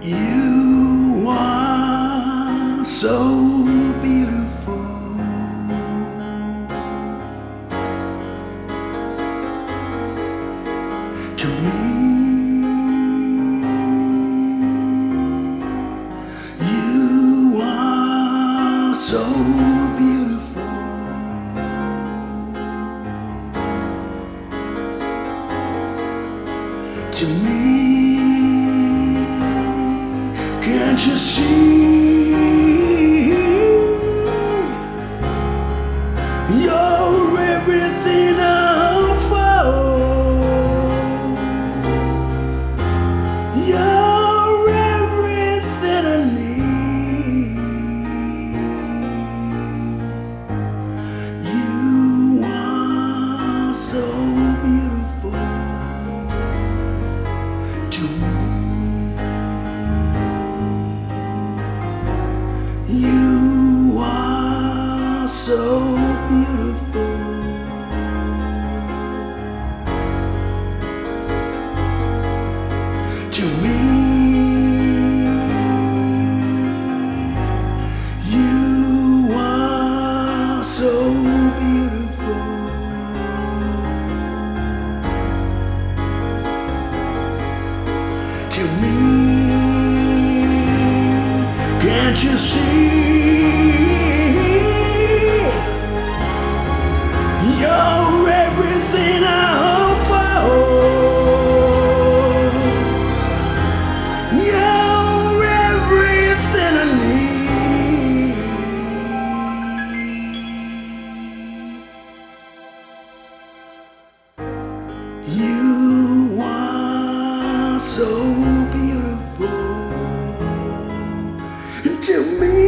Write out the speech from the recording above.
You are so beautiful to me. You are so beautiful to me. Can't you see you're everything I hope for? You're everything I need. You are so beautiful to me. You are so beautiful to me. You are so beautiful to me. Can't you see you're everything I hope for? You're everything I need. You are so beautiful to me.